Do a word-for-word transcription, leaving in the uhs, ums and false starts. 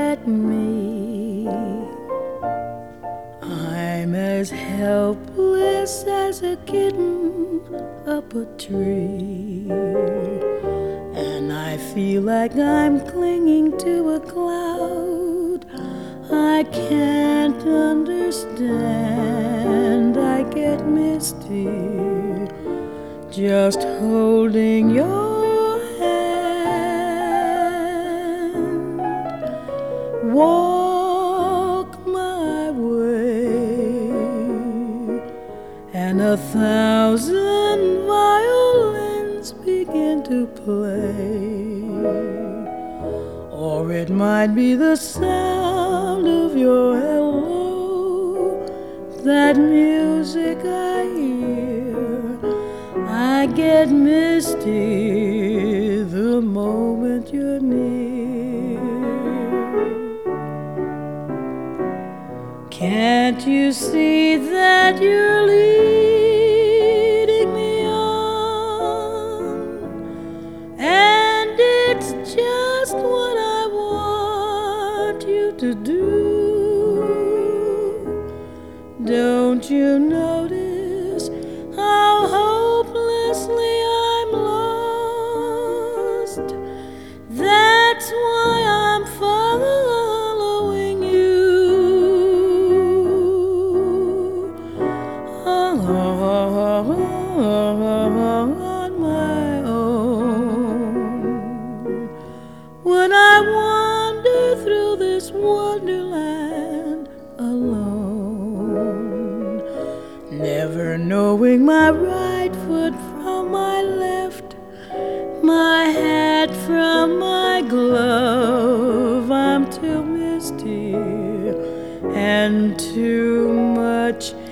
at me. I'm as helpless as a kitten up a tree, and I feel like I'm clinging to a cloud I can't understand. I get misty just holding your hand. Walk my way, and a thousand violins begin to play. Or it might be the sound of your hello, that music I hear. I get misty the moment you're near. Can't you see that you're leading me on? And it's just what I want you to do. Don't you notice how hopelessly I'm lost? That's why I'm following you on my own. When I wander through this wonderland alone, never knowing my right foot from my left, my hat from my glove, I'm too misty and too much